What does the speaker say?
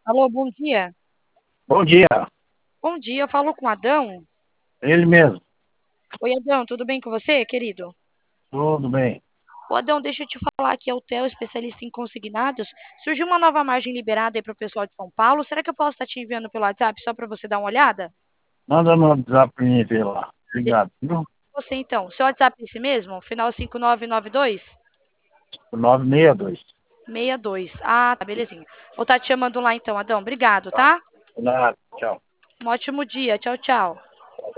Alô, bom dia. Bom dia, Bom dia, eu falo com o Adão. ele mesmo. Oi, Adão, tudo bem com você, querido? Tudo bem. Ô, Adão, deixa eu te falar aqui, é o Theo, especialista em consignados. Surgiu uma nova margem liberada aí para o pessoal de São Paulo. Será que eu posso estar te enviando pelo WhatsApp só para você dar uma olhada? Manda no WhatsApp pra mim ver lá. Deixa Obrigado, viu? você então. Seu WhatsApp é esse mesmo? Final 5992? 962. 62. Ah, tá, belezinha. Vou estar te chamando lá então, Adão. Obrigado, Tá. tá? Nada, tchau. Um ótimo dia. Tchau, tchau.